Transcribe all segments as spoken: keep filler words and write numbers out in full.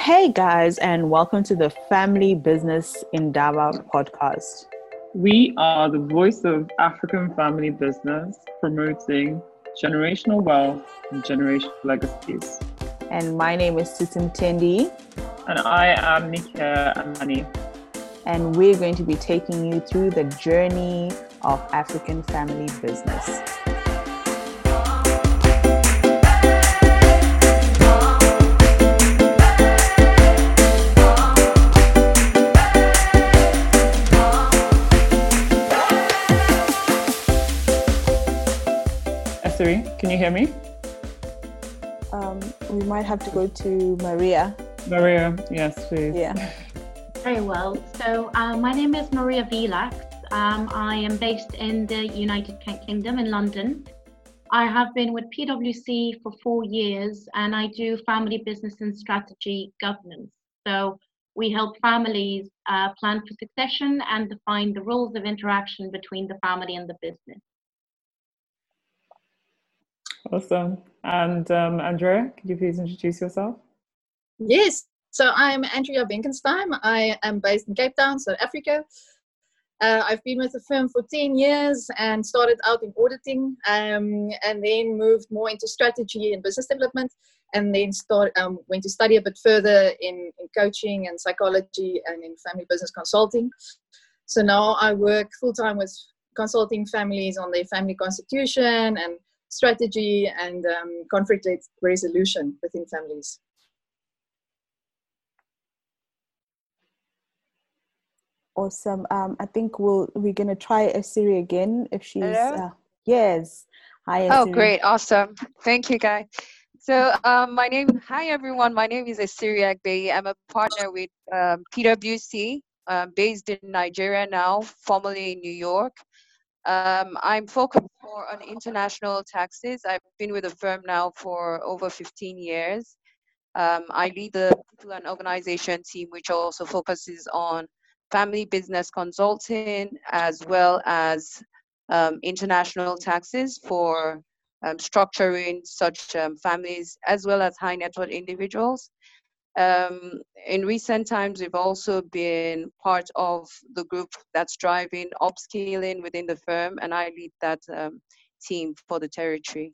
Hey guys, and welcome to the Family Business Indaba podcast. We are the voice of African family business, promoting generational wealth and generational legacies. And my name is Susan Tendi. And I am Nikia Amani. And we're going to be taking you through the journey of African family business. Can you hear me? Um, we might have to go to Maria. Maria, yes, please. Yeah. Very well. So uh, my name is Maria Vilax. Um, I am based in the United Kingdom in London. I have been with P W C for four years and I do family business and strategy governance. So we help families uh, plan for succession and define the rules of interaction between the family and the business. Awesome. And um, Andrea, could you please introduce yourself? Yes. So I'm Andrea Benkenstein. I am based in Cape Town, South Africa. Uh, I've been with the firm for ten years and started out in auditing um, and then moved more into strategy and business development and then start, um, went to study a bit further in, in coaching and psychology and in family business consulting. So now I work full-time with consulting families on their family constitution and strategy and um, conflict resolution within families. Awesome. Um, I think we'll we're gonna try Asiri again if she's. Hello? Uh, yes. Hi. Oh, Asiri. great! Awesome. Thank you, guys. So, um, my name. Hi, everyone. My name is Asiri Agbe. I'm a partner with um, P W C, uh, based in Nigeria now, formerly in New York. Um, I'm focused more on international taxes. I've been with the firm now for over fifteen years. Um, I lead the people and organization team, which also focuses on family business consulting as well as um, international taxes for um, structuring such um, families as well as high net worth individuals. Um, in recent times, we've also been part of the group that's driving upscaling within the firm, and I lead that um, team for the territory.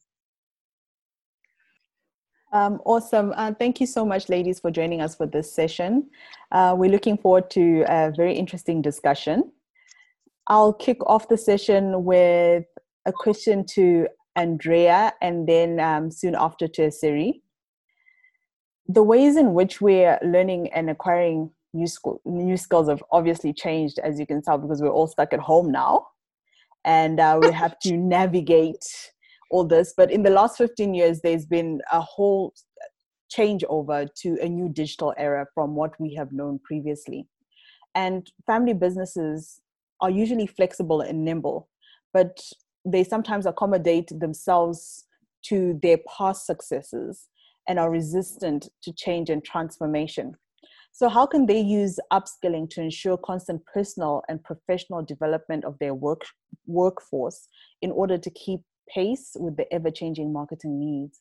Um, awesome. Uh, thank you so much, ladies, for joining us for this session. Uh, we're looking forward to a very interesting discussion. I'll kick off the session with a question to Andrea and then um, soon after to Asiri. The ways in which we're learning and acquiring new, school, new skills have obviously changed, as you can tell, because we're all stuck at home now. And uh, we have to navigate all this. But in the last fifteen years, there's been a whole changeover to a new digital era from what we have known previously. And family businesses are usually flexible and nimble, but they sometimes accommodate themselves to their past successes and are resistant to change and transformation. So how can they use upskilling to ensure constant personal and professional development of their work workforce in order to keep pace with the ever-changing marketing needs?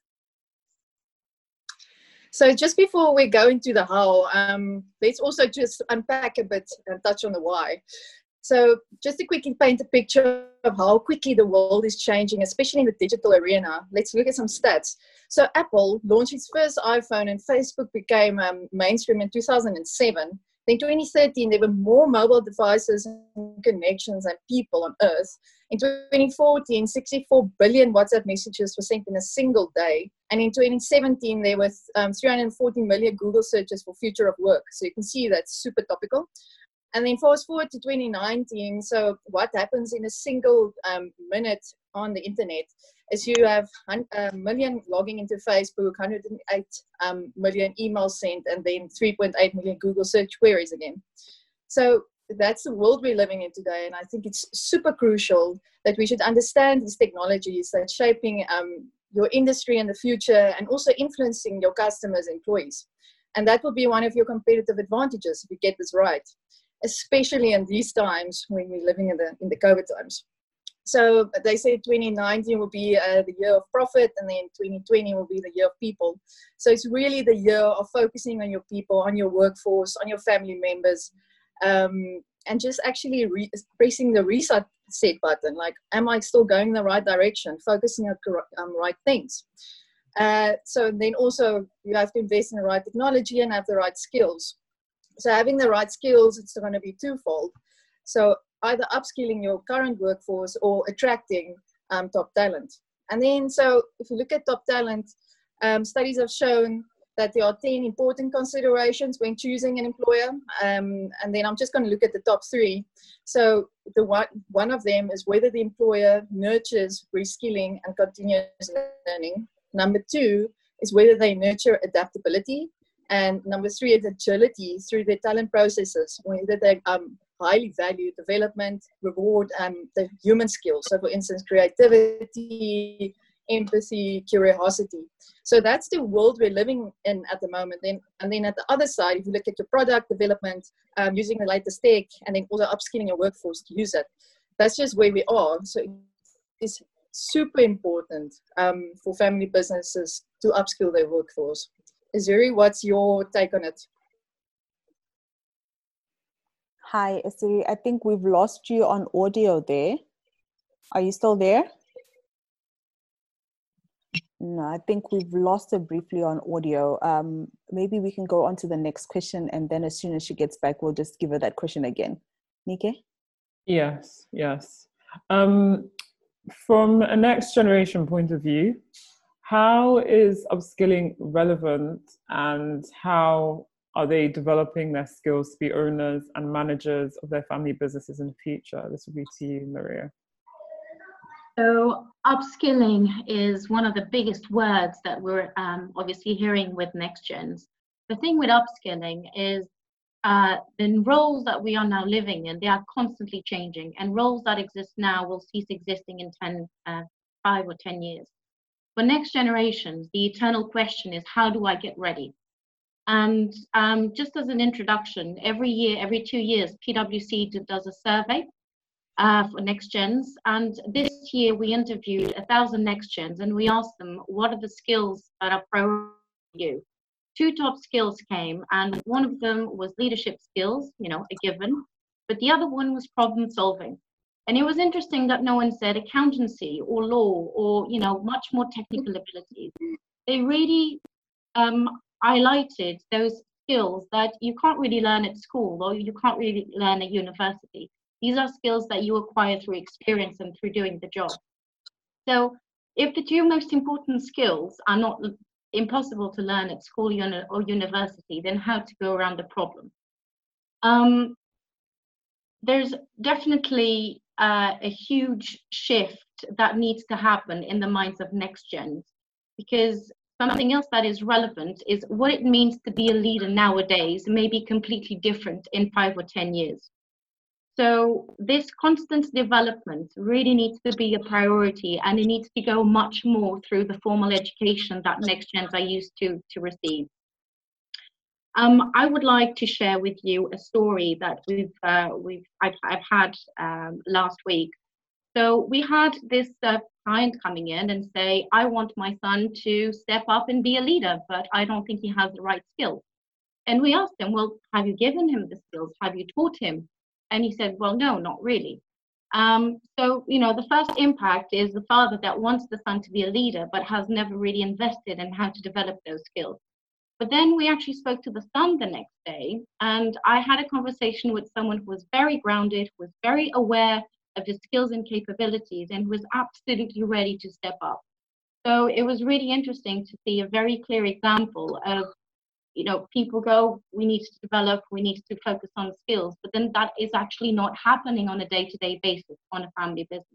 So just before we go into the how, um, let's also just unpack a bit and touch on the why. So just to quickly paint a picture of how quickly the world is changing, especially in the digital arena, let's look at some stats. So Apple launched its first iPhone and Facebook became um, mainstream in two thousand seven. Then in twenty thirteen, there were more mobile devices and connections than people on Earth. In twenty fourteen, sixty-four billion WhatsApp messages were sent in a single day. And in twenty seventeen, there were um, three hundred forty million Google searches for future of work. So you can see that's super topical. And then fast forward to twenty nineteen, so what happens in a single um, minute on the internet is you have a million logging into Facebook, one hundred eight um, million emails sent, and then three point eight million Google search queries again. So that's the world we're living in today, and I think it's super crucial that we should understand these technologies that are shaping um, your industry in the future and also influencing your customers and employees. And that will be one of your competitive advantages if you get this right, especially in these times when we're living in the in the COVID times. So they say twenty nineteen will be uh, the year of profit, and then twenty twenty will be the year of people. So it's really the year of focusing on your people, on your workforce, on your family members, um, and just actually re- pressing the reset set button. Like, am I still going in the right direction? Focusing on the um, right things. Uh, so then also you have to invest in the right technology and have the right skills. So having the right skills, it's going to be twofold. So either upskilling your current workforce or attracting um, top talent. And then, so if you look at top talent, um, studies have shown that there are ten important considerations when choosing an employer. Um, and then I'm just going to look at the top three. So the one, one of them is whether the employer nurtures reskilling and continuous learning. Number two is whether they nurture adaptability. And number three is agility through their talent processes, whether they um, highly value development, reward um, the human skills. So for instance, creativity, empathy, curiosity. So that's the world we're living in at the moment. Then, and then at the other side, if you look at your product development, um, using the latest tech, and then also upskilling your workforce to use it. That's just where we are. So it's super important um, for family businesses to upskill their workforce. Zuri, what's your take on it? Hi, Zuri. I think we've lost you on audio there. Are you still there? No, I think we've lost her briefly on audio. Um, maybe we can go on to the next question, and then as soon as she gets back, we'll just give her that question again. Nike? Yes, yes. Um, from a next generation point of view, how is upskilling relevant, and how are they developing their skills to be owners and managers of their family businesses in the future? This will be to you, Maria. So upskilling is one of the biggest words that we're um, obviously hearing with Next Gens. The thing with upskilling is uh, the roles that we are now living in, they are constantly changing, and roles that exist now will cease existing in ten, uh, five or ten years. For next generations, the eternal question is, how do I get ready? And um, just as an introduction, every year, every two years, P W C does a survey uh, for Next Gens. And this year we interviewed a thousand Next Gens, and we asked them, what are the skills that are priority for you? Two top skills came, and one of them was leadership skills, you know, a given, but the other one was problem solving. And it was interesting that no one said accountancy or law or, you know, much more technical abilities. They really um, highlighted those skills that you can't really learn at school, or you can't really learn at university. These are skills that you acquire through experience and through doing the job. So if the two most important skills are not impossible to learn at school or university, then how to go around the problem? Um, there's definitely uh, a huge shift that needs to happen in the minds of Next Gens, because something else that is relevant is what it means to be a leader nowadays may be completely different in five or ten years. So this constant development really needs to be a priority, and it needs to go much more through the formal education that Next Gens are used to, to receive. Um, I would like to share with you a story that we've, uh, we've I've, I've had um, last week. So we had this uh, client coming in and say, I want my son to step up and be a leader, but I don't think he has the right skills. And we asked him, well, have you given him the skills? Have you taught him? And he said, well, no, not really. Um, so, you know, the first impact is the father that wants the son to be a leader, but has never really invested in how to develop those skills. But then we actually spoke to the son the next day, and I had a conversation with someone who was very grounded, who was very aware of his skills and capabilities, and was absolutely ready to step up. So it was really interesting to see a very clear example of, you know, people go, we need to develop, we need to focus on skills, but then that is actually not happening on a day-to-day basis on a family business.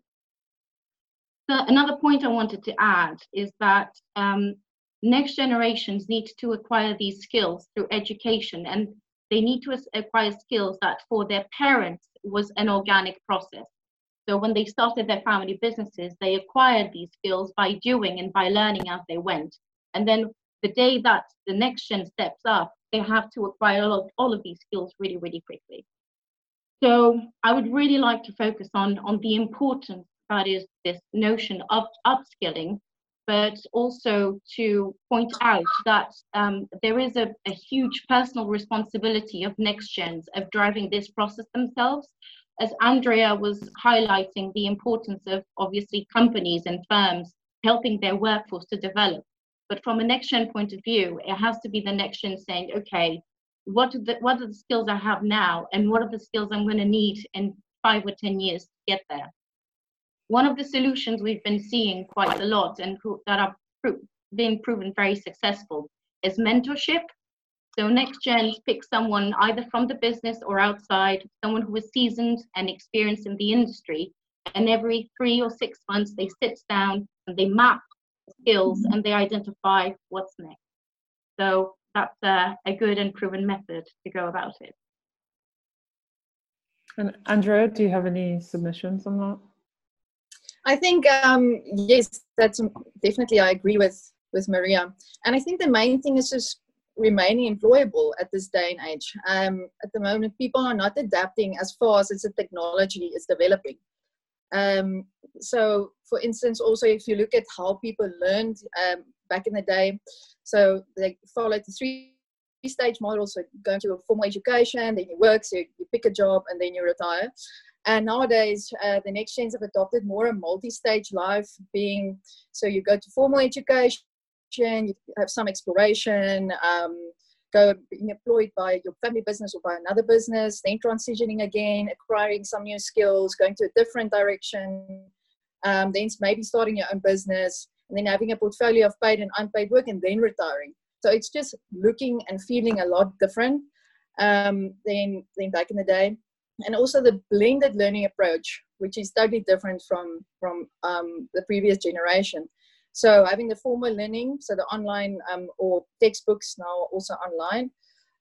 So another point I wanted to add is that um, next generations need to acquire these skills through education, and they need to acquire skills that for their parents was an organic process. So when they started their family businesses, they acquired these skills by doing and by learning as they went. And then the day that the next gen steps up, they have to acquire all of, all of these skills really, really quickly. So I would really like to focus on, on the importance about is this notion of upskilling, but also to point out that um, there is a, a huge personal responsibility of next gens of driving this process themselves. As Andrea was highlighting the importance of obviously companies and firms helping their workforce to develop. But from a next gen point of view, it has to be the next gen saying, okay, what are the, what are the skills I have now, and what are the skills I'm going to need in five or ten years to get there? One of the solutions we've been seeing quite a lot and that are pro- being proven very successful is mentorship. So next gens pick someone either from the business or outside, someone who is seasoned and experienced in the industry, and every three or six months they sit down and they map skills and they identify what's next. So that's a, a good and proven method to go about it. And Andrea, do you have any submissions on that? I think, um, yes, that's definitely, I agree with, with Maria. And I think the main thing is just remaining employable at this day and age. Um, at the moment, people are not adapting as fast as the technology is developing. Um, so, for instance, also if you look at how people learned um, back in the day, so they followed the three stage model, so going to a formal education, then you work, so you pick a job, and then you retire. And nowadays, uh, the next gens have adopted more a multi-stage life, being, so you go to formal education, you have some exploration, um, go being employed by your family business or by another business, then transitioning again, acquiring some new skills, going to a different direction, um, then maybe starting your own business, and then having a portfolio of paid and unpaid work, and then retiring. So it's just looking and feeling a lot different um, than, than back in the day. And also the blended learning approach, which is totally different from, from um, the previous generation. So having the formal learning, so the online um, or textbooks now also online,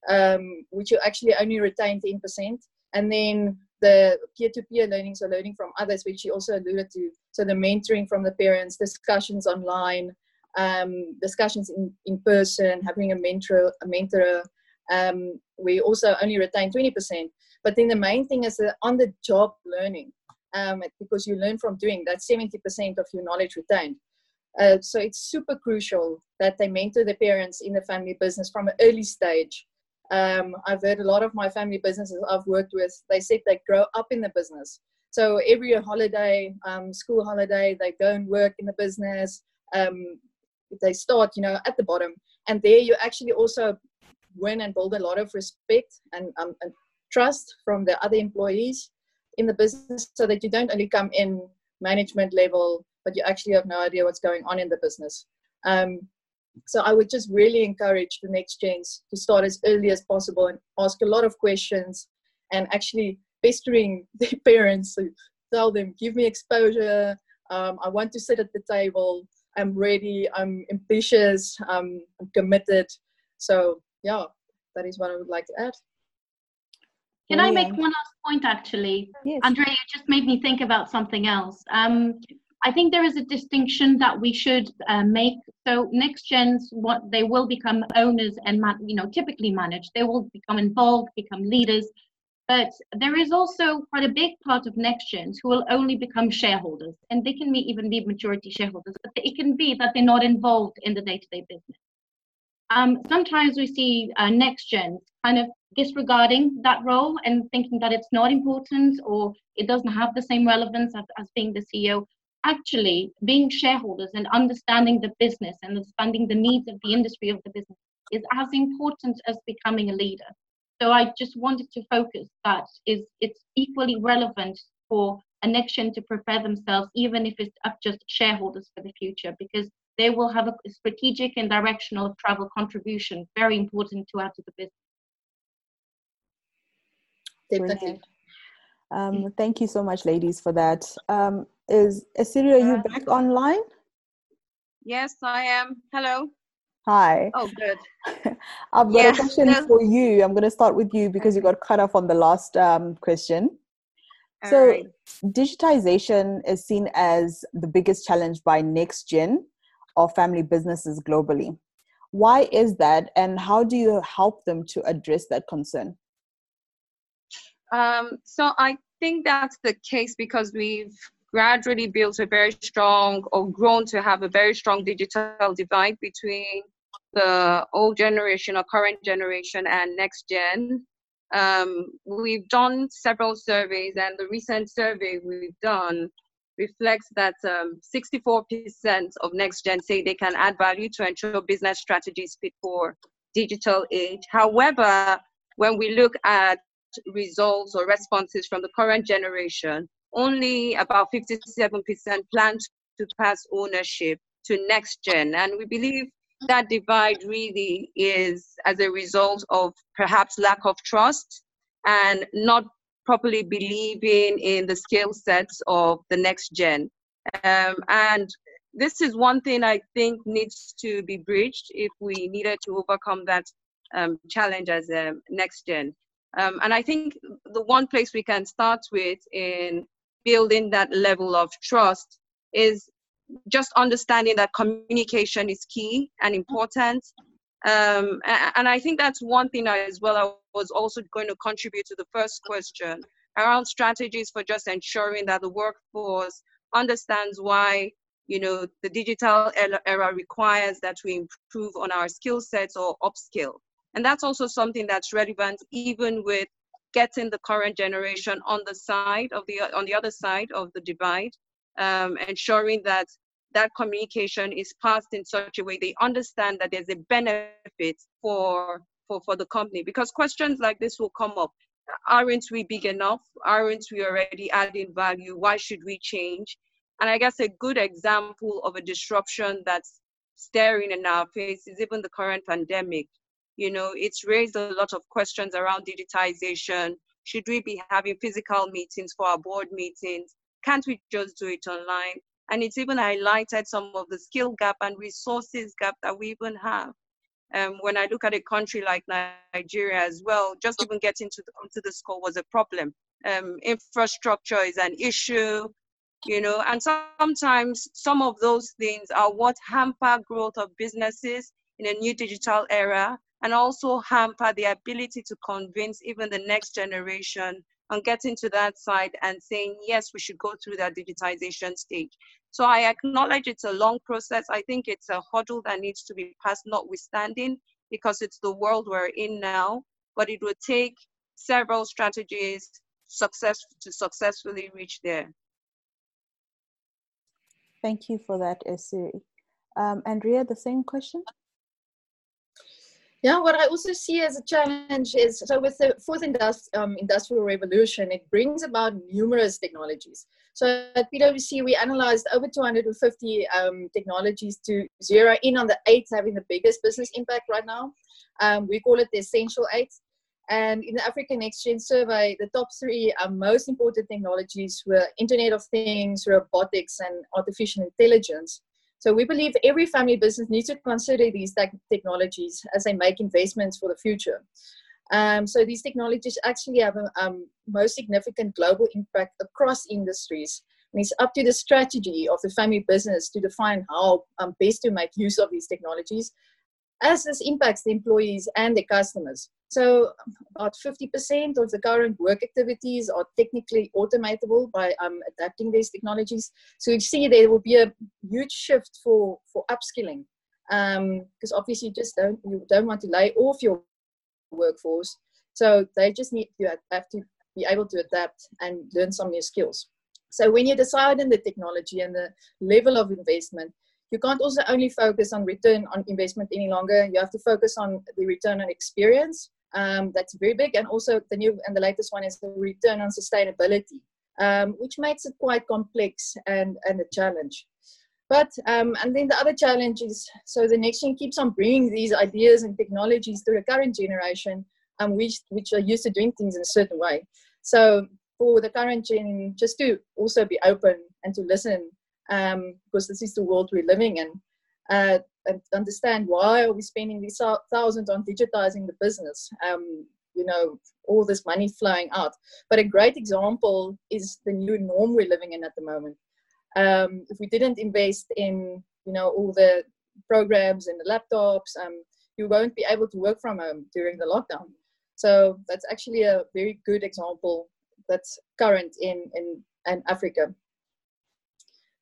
um, which you actually only retain ten percent. And then the peer-to-peer learning, so learning from others, which you also alluded to. So the mentoring from the parents, discussions online, um, discussions in, in person, having a mentor, a mentor. Um, we also only retain twenty percent. But then the main thing is the on-the-job learning, um, because you learn from doing. That's seventy percent of your knowledge retained. Uh, so it's super crucial that they mentor the parents in the family business from an early stage. Um, I've heard a lot of my family businesses I've worked with, they said they grow up in the business. So every holiday, um, school holiday, they go and work in the business. Um, they start, you know, at the bottom. And there you actually also win and build a lot of respect and, um, and trust from the other employees in the business, so that you don't only come in management level, but you actually have no idea what's going on in the business. Um, so I would just really encourage the next gens to start as early as possible and ask a lot of questions, and actually pestering their parents to tell them, give me exposure, um, I want to sit at the table, I'm ready, I'm ambitious, um, I'm committed. So yeah, that is what I would like to add. Can I make one last point, actually? Yes. Andrea, you just made me think about something else. Um, I think there is a distinction that we should uh, make. So next gens, what they will become owners and man, you know, typically manage. They will become involved, become leaders. But there is also quite a big part of next gens who will only become shareholders, and they can be, even be majority shareholders. But it can be that they're not involved in the day-to-day business. Um, sometimes we see uh, next gens kind of disregarding that role and thinking that it's not important or it doesn't have the same relevance as, as being the C E O. Actually, being shareholders and understanding the business and understanding the needs of the industry of the business is as important as becoming a leader. So I just wanted to focus that is it's equally relevant for a next gen to prepare themselves, even if it's up just shareholders for the future, because they will have a strategic and directional travel contribution, very important to add to the business. Definitely. Um, thank you so much, ladies, for that. Um, is Asiria, are you back online? Yes, I am. Hello. Hi. Oh, good. I've got Yeah, a question no. for you. I'm going to start with you because you Okay. got cut off on the last um, question. All So right. digitization is seen as the biggest challenge by next gen of family businesses globally. Why is that, and how do you help them to address that concern? Um, so I think that's the case because we've gradually built a very strong, or grown to have a very strong digital divide between the old generation or current generation and next gen. Um, we've done several surveys, and the recent survey we've done reflects that um, sixty-four percent of next gen say they can add value to ensure business strategies fit for digital age. However, when we look at results or responses from the current generation, only about fifty-seven percent plan to pass ownership to next gen. And we believe that divide really is as a result of perhaps lack of trust and not properly believing in the skill sets of the next gen. Um, and this is one thing I think needs to be bridged if we needed to overcome that um, challenge as a next gen. Um, and I think the one place we can start with in building that level of trust is just understanding that communication is key and important. Um, and, and I think that's one thing as well. I was also going to contribute to the first question around strategies for just ensuring that the workforce understands why, you know, the digital era requires that we improve on our skill sets or upskill. And that's also something that's relevant even with getting the current generation on the side of the on the other side of the divide, um, ensuring that that communication is passed in such a way they understand that there's a benefit for for for the company. Because questions like this will come up. Aren't we big enough? Aren't we already adding value? Why should we change? And I guess a good example of a disruption that's staring in our face is even the current pandemic. You know, it's raised a lot of questions around digitization. Should we be having physical meetings for our board meetings? Can't we just do it online? And it's even highlighted some of the skill gap and resources gap that we even have. Um, when I look at a country like Nigeria as well, just even getting to the, onto the score was a problem. Um, infrastructure is an issue, you know, and sometimes some of those things are what hamper growth of businesses in a new digital era, and also hamper the ability to convince even the next generation on getting to that side and saying, yes, we should go through that digitization stage. So I acknowledge it's a long process. I think it's a hurdle that needs to be passed, notwithstanding, because it's the world we're in now, but it would take several strategies success to successfully reach there. Thank you for that, Esiri. Um, Andrea, the same question? Yeah, what I also see as a challenge is, so with the fourth industri- um, industrial revolution, it brings about numerous technologies. So at P W C, we analyzed over two hundred fifty um, technologies to zero in on the eight having the biggest business impact right now. Um, we call it the essential eight. And in the African Next Gen survey, the top three um, most important technologies were Internet of Things, robotics, and artificial intelligence. So we believe every family business needs to consider these tech technologies as they make investments for the future. Um, so these technologies actually have a um, most significant global impact across industries. And it's up to the strategy of the family business to define how um, best to make use of these technologies, as this impacts the employees and the customers. So about fifty percent of the current work activities are technically automatable by um, adapting these technologies. So you see there will be a huge shift for, for upskilling, because um, obviously you just don't, you don't want to lay off your workforce. So they just need to have to be able to adapt and learn some new skills. So when you decide on the technology and the level of investment, you can't also only focus on return on investment any longer. You have to focus on the return on experience. Um, that's very big. And also the new and the latest one is the return on sustainability, um, which makes it quite complex and, and a challenge. But, um, and then the other challenge is, so the next gen keeps on bringing these ideas and technologies to the current generation, um, which, which are used to doing things in a certain way. So for the current gen, just to also be open and to listen, um, because this is the world we're living in, uh, and understand why are we spending these thousands on digitizing the business, um, you know, all this money flowing out. But a great example is the new norm we're living in at the moment. Um, if we didn't invest in, you know, all the programs and the laptops, um, you won't be able to work from home during the lockdown. So that's actually a very good example that's current in, in, in Africa.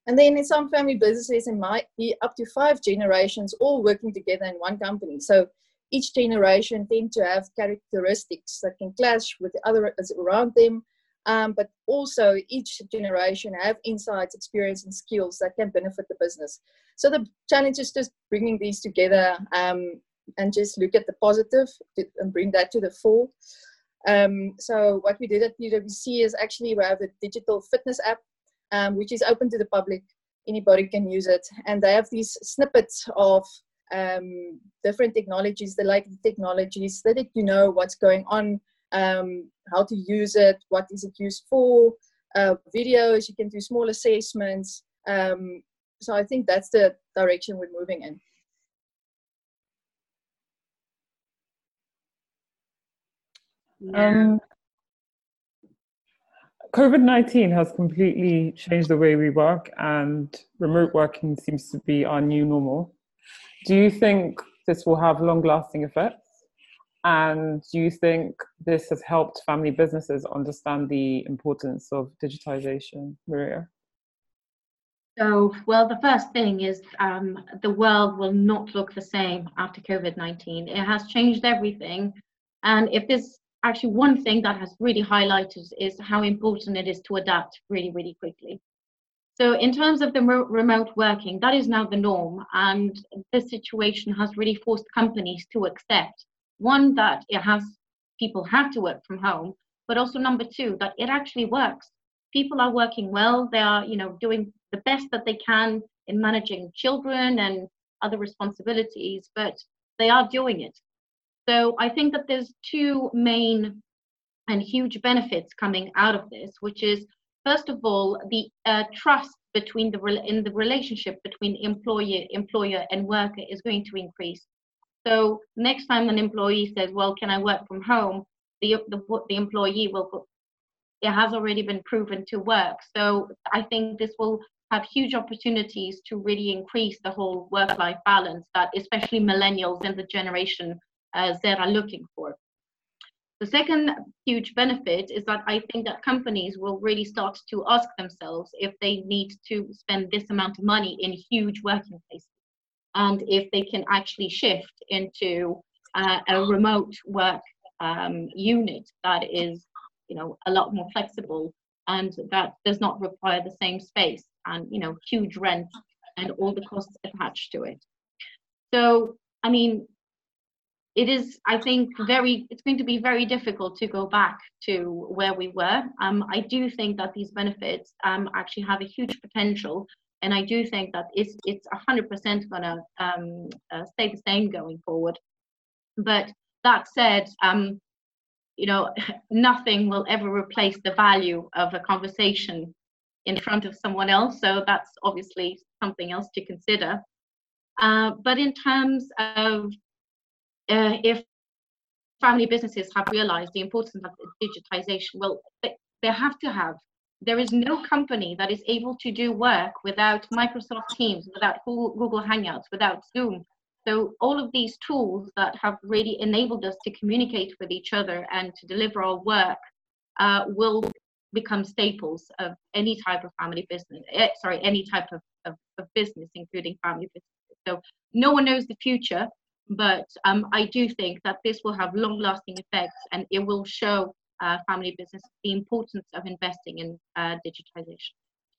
And then in some family businesses, it might be up to five generations all working together in one company. So each generation tend to have characteristics that can clash with the other around them. Um, but also each generation have insights, experience, and skills that can benefit the business. So the challenge is just bringing these together um, and just look at the positive and bring that to the fore. Um, so what we did at P W C is actually we have a digital fitness app, um, which is open to the public. Anybody can use it. And they have these snippets of um, different technologies. They like the technologies. They let you know what's going on, um, how to use it, what is it used for, uh, videos, you can do small assessments. Um, so I think that's the direction we're moving in. Um, COVID nineteen has completely changed the way we work, and remote working seems to be our new normal. Do you think this will have long-lasting effects? And do you think this has helped family businesses understand the importance of digitization, Maria? So, well, the first thing is um, the world will not look the same after COVID nineteen. It has changed everything. And if there's actually one thing that has really highlighted is how important it is to adapt really, really quickly. So in terms of the re- remote working, that is now the norm. And this situation has really forced companies to accept, one, that it has people have to work from home, but also number two, that it actually works. People are working well. They are, you know, doing the best that they can in managing children and other responsibilities, but they are doing it. So I think that there's two main and huge benefits coming out of this, which is, first of all, the uh, trust between the re- in the relationship between employer, employer and worker is going to increase. So next time an employee says, well, can I work from home? The, the, the employee will put, it has already been proven to work. So I think this will have huge opportunities to really increase the whole work-life balance that especially millennials and the generation uh, Z are looking for. The second huge benefit is that I think that companies will really start to ask themselves if they need to spend this amount of money in huge working places, and if they can actually shift into uh, a remote work um, unit that is, you know, a lot more flexible and that does not require the same space and, you know, huge rent and all the costs attached to it. So, I mean, it is, I think, very, it's going to be very difficult to go back to where we were. Um, I do think that these benefits um, actually have a huge potential. And I do think that it's it's one hundred percent going to um, uh, stay the same going forward. But that said, um, you know, nothing will ever replace the value of a conversation in front of someone else. So that's obviously something else to consider. Uh, but in terms of Uh, if family businesses have realized the importance of digitization, well, they, they have to have. There is no company that is able to do work without Microsoft Teams, without Google Hangouts, without Zoom. So all of these tools that have really enabled us to communicate with each other and to deliver our work uh, will become staples of any type of family business, eh, sorry, any type of, of, of business, including family businesses. So no one knows the future. But um, I do think that this will have long-lasting effects, and it will show uh, family business the importance of investing in uh, digitization.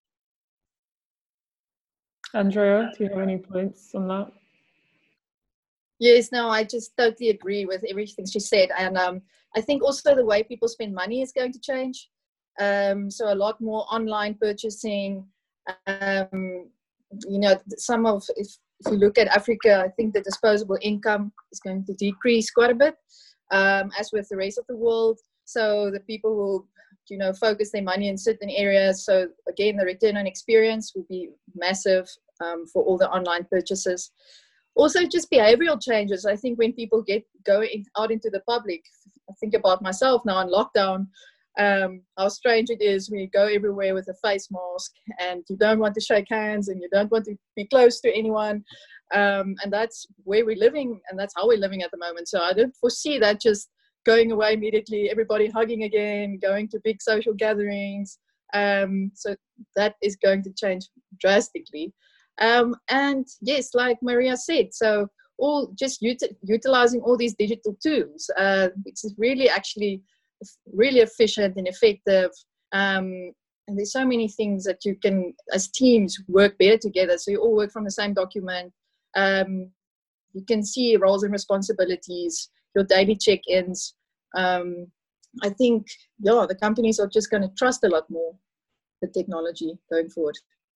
Andrea, do you have any points on that? Yes, no, I just totally agree with everything she said. And um, I think also the way people spend money is going to change. Um, so a lot more online purchasing. Um, you know, some of, if, if you look at Africa, I think the disposable income is going to decrease quite a bit, um, as with the rest of the world. So the people will, you know, focus their money in certain areas. So again, the return on experience will be massive um, for all the online purchases. Also, just behavioral changes. I think when people get going out into the public, I think about myself now in lockdown, Um, how strange it is when you go everywhere with a face mask and you don't want to shake hands and you don't want to be close to anyone. Um, and that's where we're living, and that's how we're living at the moment. So I don't foresee that just going away immediately, everybody hugging again, going to big social gatherings. Um, so that is going to change drastically. Um, and yes, like Maria said, so all just uti- utilizing all these digital tools, uh, which is really actually really efficient and effective. Um, and there's so many things that you can, as teams, work better together. So you all work from the same document. Um, you can see roles and responsibilities, your daily check-ins. Um, I think, yeah, the companies are just going to trust a lot more the technology going forward.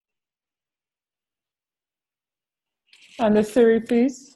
And the Siri, please.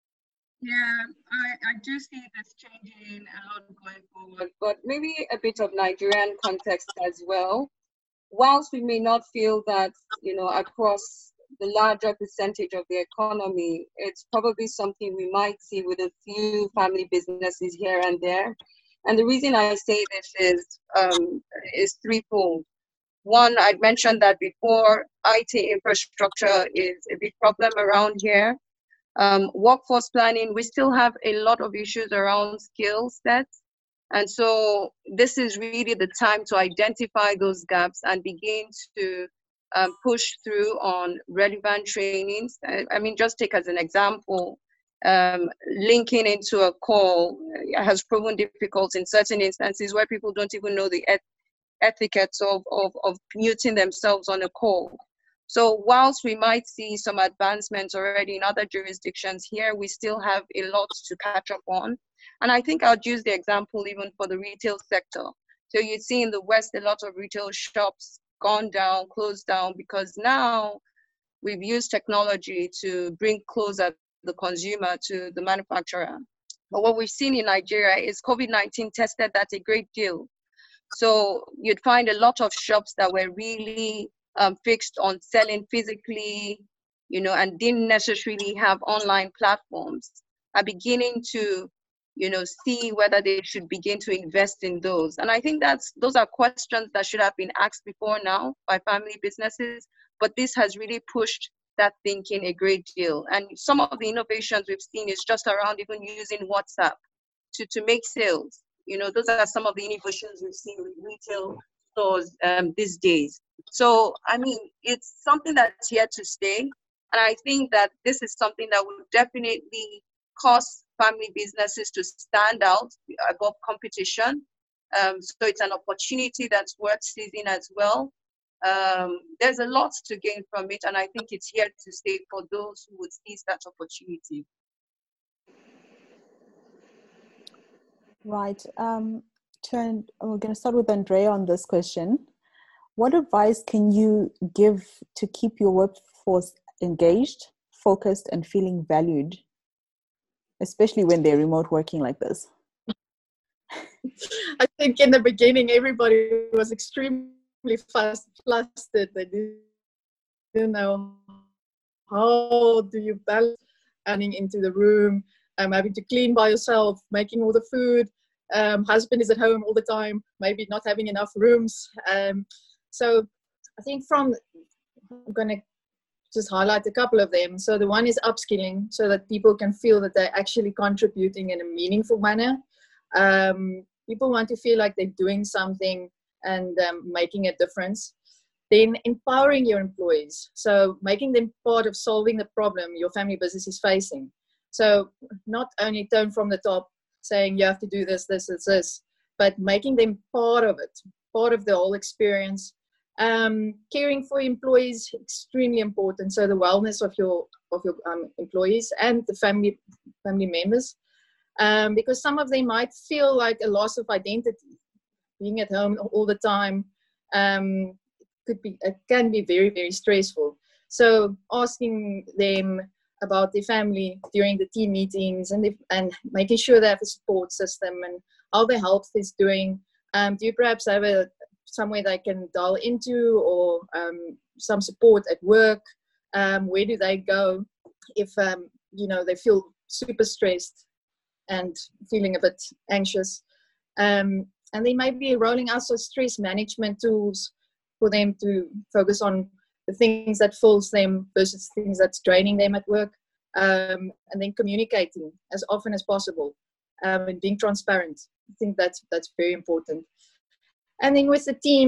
Yeah, I, I do see this changing a lot going forward, but maybe a bit of Nigerian context as well. Whilst we may not feel that, you know, across the larger percentage of the economy, it's probably something we might see with a few family businesses here and there. And the reason I say this is, um, is threefold. One, I'd mentioned that before, I T infrastructure is a big problem around here. Um, workforce planning, we still have a lot of issues around skill sets. And so this is really the time to identify those gaps and begin to um, push through on relevant trainings. I, I mean, just take as an example, um, linking into a call has proven difficult in certain instances where people don't even know the eth- etiquette of, of, of muting themselves on a call. So whilst we might see some advancements already in other jurisdictions, here we still have a lot to catch up on. And I think I'll use the example even for the retail sector. So you see in the West, a lot of retail shops gone down, closed down, because now we've used technology to bring closer the consumer to the manufacturer. But what we've seen in Nigeria is COVID nineteen tested that a great deal. So you'd find a lot of shops that were really um, fixed on selling physically, you know, and didn't necessarily have online platforms, are beginning to, you know, see whether they should begin to invest in those. And I think that's those are questions that should have been asked before now by family businesses, but this has really pushed that thinking a great deal. And some of the innovations we've seen is just around even using WhatsApp to, to make sales. You know, those are some of the innovations we've seen with retail stores um, these days. So, I mean, it's something that's here to stay. And I think that this is something that will definitely cause family businesses to stand out above competition. Um, so it's an opportunity that's worth seizing as well. Um, there's a lot to gain from it, and I think it's here to stay for those who would seize that opportunity. Right. Um, turn, we're going to start with Andrea on this question. What advice can you give to keep your workforce engaged, focused, and feeling valued, especially when they're remote working like this? I think in the beginning, everybody was extremely fast, flustered. They didn't know how do you balance running into the room, um, having to clean by yourself, making all the food. Um, husband is at home all the time, maybe not having enough rooms. Um, so I think from, I'm going to just highlight a couple of them. So the one is upskilling, so that people can feel that they're actually contributing in a meaningful manner. Um, people want to feel like they're doing something and um, making a difference. Then empowering your employees, so making them part of solving the problem your family business is facing. So not only tone from the top saying you have to do this, this, this, this, but making them part of it, part of the whole experience. Um, caring for employees, extremely important. So the wellness of your of your um, employees and the family family members, um, because some of them might feel like a loss of identity, being at home all the time. Um, could be it can be very very stressful. So asking them about their family during the team meetings and the, and making sure they have a support system and how their health is doing. Um, do you perhaps have a somewhere they can dial into, or um, some support at work? Um, where do they go if um, you know they feel super stressed and feeling a bit anxious? Um, and they might be rolling out some stress management tools for them to focus on the things that fills them versus things that's draining them at work, um, and then communicating as often as possible, um, and being transparent. I think that's that's very important. And then with the teams,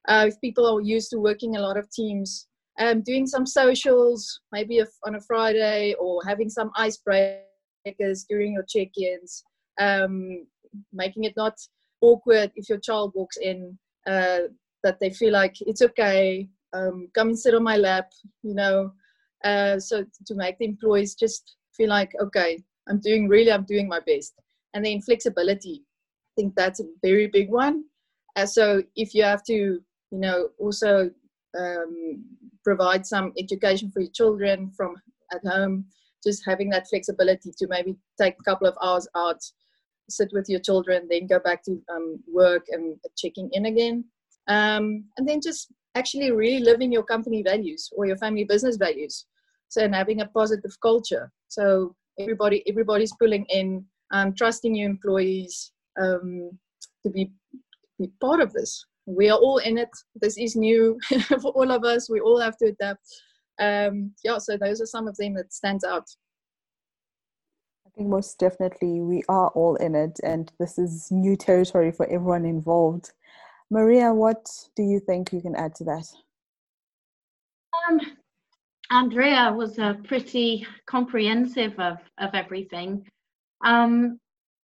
Uh, if people are used to working a lot of teams, um, doing some socials, maybe if on a Friday, or having some icebreakers during your check-ins, um, making it not awkward if your child walks in, uh, that they feel like it's okay, um, come and sit on my lap, you know. Uh, so to make the employees just feel like, okay, I'm doing, really, I'm doing my best. And then flexibility, I think that's a very big one. Uh, so if you have to, you know, also um, provide some education for your children from at home, just having that flexibility to maybe take a couple of hours out, sit with your children, then go back to um, work and checking in again. Um, and then just actually really living your company values or your family business values. So, and having a positive culture. So everybody, everybody's pulling in, um, trusting your employees um, to be, be part of this. We are all in it. This is new for all of us. We all have to adapt. Um, yeah, so those are some of them that stands out. I think most definitely we are all in it, and this is new territory for everyone involved. Maria, what do you think you can add to that? Um, Andrea was uh, pretty comprehensive of, of everything. Um,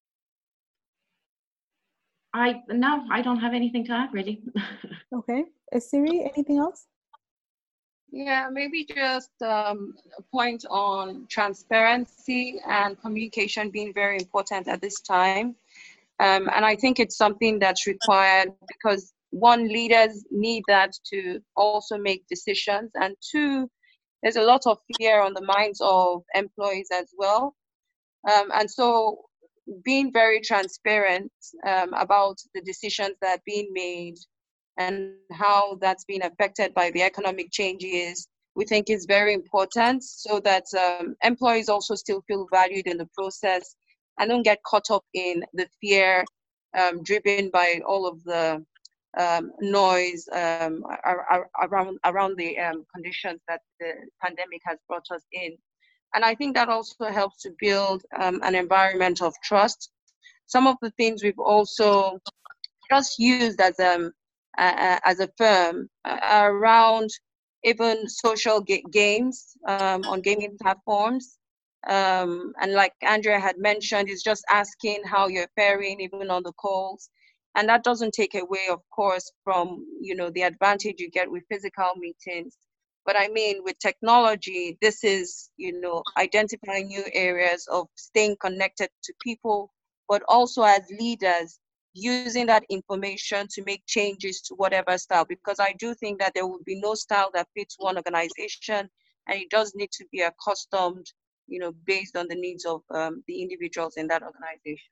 I no, I don't have anything to add, really. Okay. Uh, Siri, anything else? Yeah, maybe just um, a point on transparency and communication being very important at this time. Um, and I think it's something that's required because one, leaders need that to also make decisions. And two, there's a lot of fear on the minds of employees as well. Um, and so being very transparent um, about the decisions that are being made and how that's being affected by the economic changes, we think is very important so that um, employees also still feel valued in the process and don't get caught up in the fear um, driven by all of the um, noise um, around, around the um, conditions that the pandemic has brought us in. And I think that also helps to build um, an environment of trust. Some of the things we've also just used as, um, uh, as a firm uh, around even social ga- games um, on gaming platforms. Um, and like Andrea had mentioned, it's just asking how you're faring even on the calls. And that doesn't take away, of course, from, you know, the advantage you get with physical meetings. But I mean, with technology, this is, you know, identifying new areas of staying connected to people, but also as leaders, using that information to make changes to whatever style, because I do think that there will be no style that fits one organization, and it does need to be accustomed, you know, based on the needs of um, the individuals in that organization.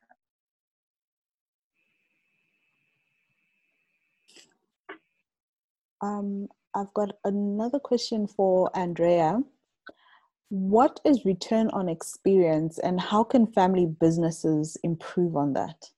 Um, I've got another question for Andrea. What is return on experience, and how can family businesses improve on that?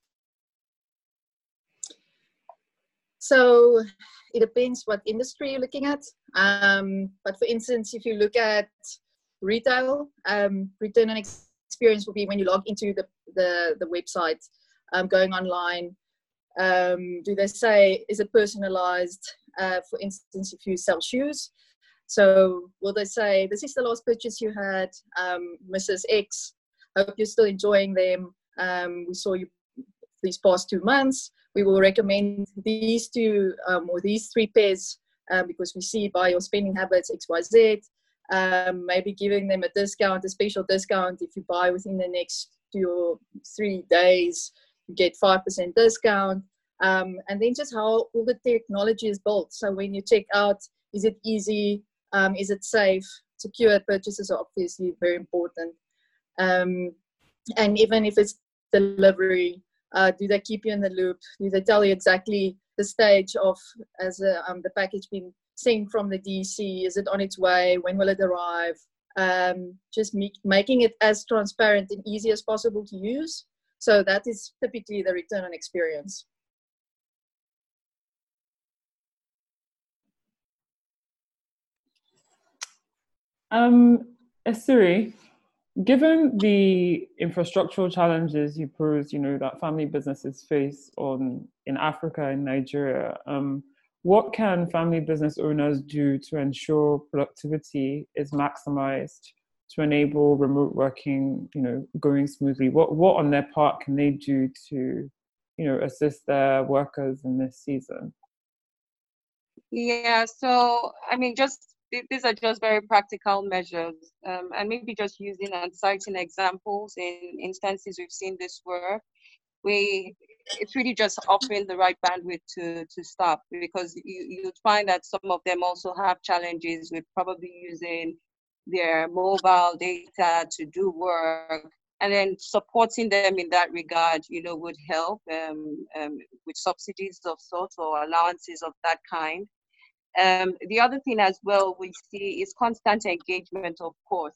So it depends what industry you're looking at. Um, but for instance, if you look at retail, um, return on experience will be when you log into the, the, the website, um, going online. Um, do they say, is it personalized? Uh, for instance, if you sell shoes, so will they say, this is the last purchase you had, um, Missus X, hope you're still enjoying them. Um, we saw you these past two months. We will recommend these two um, or these three pairs um, because we see by your spending habits X Y Z. Um, maybe giving them a discount, a special discount. If you buy within the next two or three days, you get five percent discount. Um, and then just how all the technology is built. So when you check out, is it easy? Um, is it safe? Secure purchases are obviously very important. Um, and even if it's delivery, uh, do they keep you in the loop? Do they tell you exactly the stage of as a, um, the package being sent from the D C? Is it on its way? When will it arrive? Um, just make, making it as transparent and easy as possible to use. So that is typically the return on experience. Um, Esiri, given the infrastructural challenges you pose, you know, that family businesses face on in Africa and Nigeria, um, what can family business owners do to ensure productivity is maximized to enable remote working, you know, going smoothly? What what on their part can they do to, you know, assist their workers in this season? Yeah, so I mean, just these are just very practical measures, um, and maybe just using and citing examples in instances we've seen this work. We it's really just offering the right bandwidth to to staff, because you you'd find that some of them also have challenges with probably using their mobile data to do work, and then supporting them in that regard, you know, would help um, um, with subsidies of sorts or allowances of that kind. Um, the other thing as well we see is constant engagement, of course.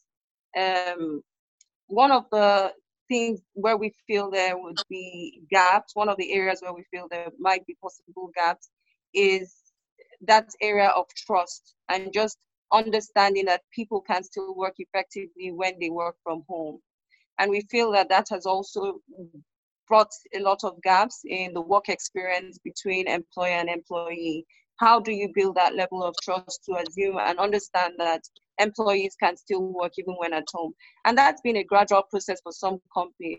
Um, one of the things where we feel there would be gaps, one of the areas where we feel there might be possible gaps is that area of trust and just understanding that people can still work effectively when they work from home. And we feel that that has also brought a lot of gaps in the work experience between employer and employee. How do you build that level of trust to assume and understand that employees can still work even when at home? And that's been a gradual process for some companies.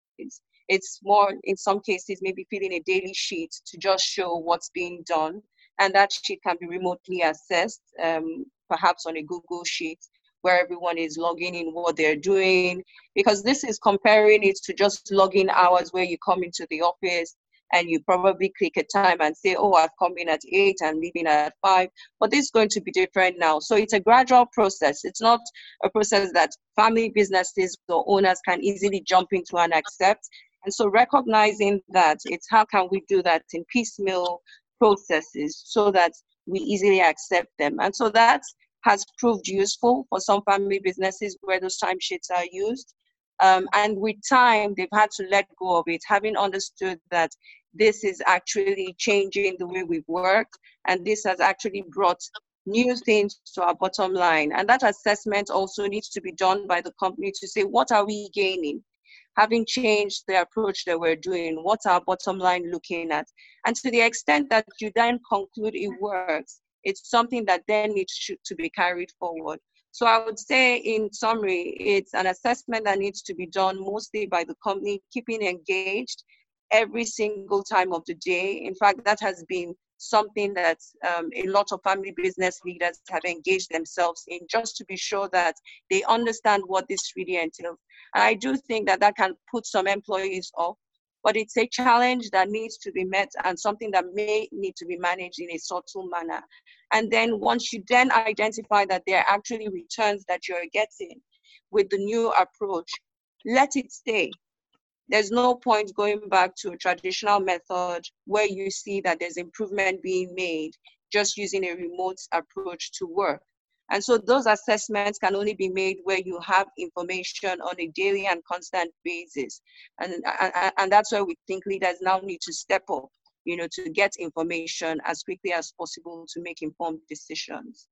It's more, in some cases, maybe filling a daily sheet to just show what's being done. And that sheet can be remotely accessed, um, perhaps on a Google Sheet, where everyone is logging in what they're doing. Because this is comparing it to just logging hours where you come into the office and you probably click a time and say, oh, I've come in at eight, I'm leaving at five. But this is going to be different now. So it's a gradual process. It's not a process that family businesses or owners can easily jump into and accept. And so recognizing that, it's how can we do that in piecemeal processes so that we easily accept them. And so that has proved useful for some family businesses where those timesheets are used. Um, and with time, they've had to let go of it, having understood that this is actually changing the way we've worked, and this has actually brought new things to our bottom line. And that assessment also needs to be done by the company to say, what are we gaining? Having changed the approach that we're doing, what's our bottom line looking at? And to the extent that you then conclude it works, it's something that then needs to be carried forward. So I would say, in summary, it's an assessment that needs to be done mostly by the company, keeping engaged every single time of the day. In fact, that has been something that um, a lot of family business leaders have engaged themselves in, just to be sure that they understand what this really entails. And I do think that that can put some employees off, but it's a challenge that needs to be met and something that may need to be managed in a subtle manner. And then once you then identify that there are actually returns that you're getting with the new approach, let it stay. There's no point going back to a traditional method where you see that there's improvement being made just using a remote approach to work. And so those assessments can only be made where you have information on a daily and constant basis. And, and, and that's where we think leaders now need to step up, you know, to get information as quickly as possible to make informed decisions.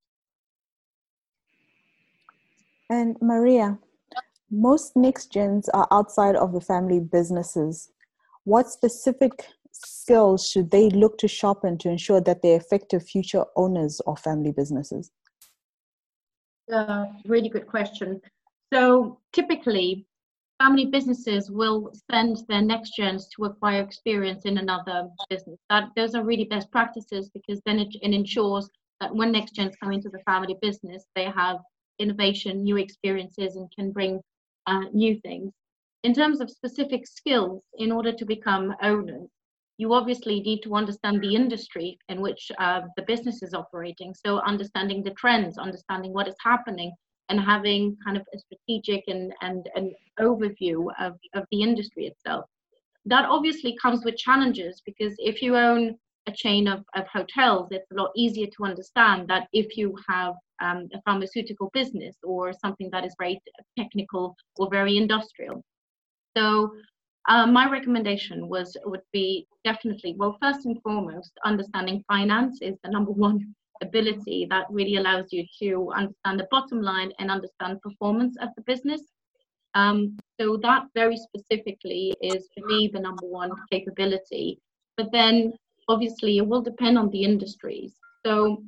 And Maria, most next gens are outside of the family businesses. What specific skills should they look to sharpen to ensure that they're effective future owners of family businesses? Uh, really good question. So typically, family businesses will send their next gens to acquire experience in another business. That those are really best practices, because then it, it ensures that when next gens come into the family business, they have innovation, new experiences, and can bring uh, new things. In terms of specific skills, in order to become owners, you obviously need to understand the industry in which uh, the business is operating. So understanding the trends, understanding what is happening, and having kind of a strategic and, and an overview of, of the industry itself. That obviously comes with challenges, because if you own a chain of, of hotels, it's a lot easier to understand that if you have um, a pharmaceutical business or something that is very technical or very industrial. So uh, my recommendation was would be definitely, well, first and foremost, understanding finance is the number one ability that really allows you to understand the bottom line and understand performance of the business. Um, so that very specifically is, for me, the number one capability. But then obviously it will depend on the industries. So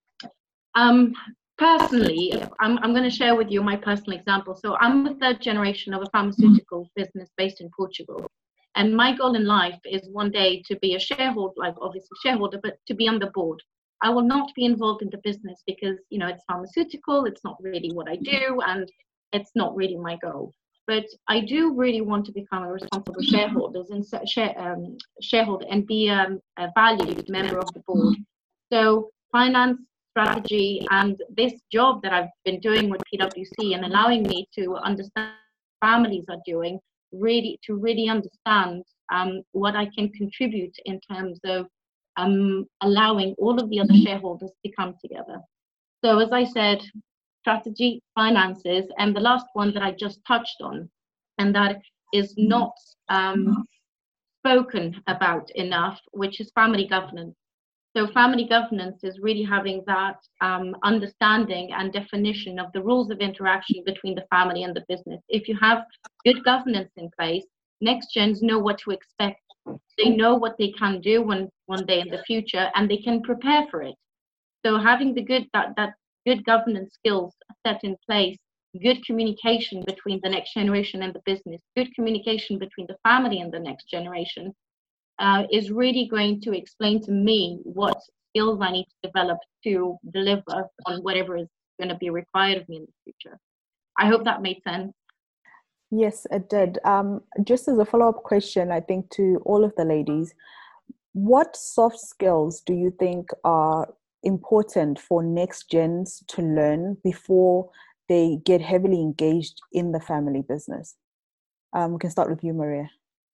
um, personally, I'm, I'm going to share with you my personal example. So I'm the third generation of a pharmaceutical business based in Portugal. And my goal in life is one day to be a shareholder, like obviously shareholder, but to be on the board. I will not be involved in the business because, you know, it's pharmaceutical, it's not really what I do, and it's not really my goal. But I do really want to become a responsible shareholder and share, um, shareholder and be um, a valued member of the board. So finance, strategy, and this job that I've been doing with P W C and allowing me to understand what families are doing, really to really understand um, what I can contribute in terms of um, allowing all of the other shareholders to come together. So as I said, strategy, finances, and the last one that I just touched on, and that is not um, spoken about enough, which is family governance. So family governance is really having that um, understanding and definition of the rules of interaction between the family and the business. If you have good governance in place, next gens know what to expect. They know what they can do one, one day in the future, and they can prepare for it. So having the good that, that good governance skills set in place, good communication between the next generation and the business, good communication between the family and the next generation, Uh, is really going to explain to me what skills I need to develop to deliver on whatever is going to be required of me in the future. I hope that made sense. Yes, it did. Um, just as a follow-up question, I think to all of the ladies, what soft skills do you think are important for next gens to learn before they get heavily engaged in the family business? Um, we can start with you, Maria.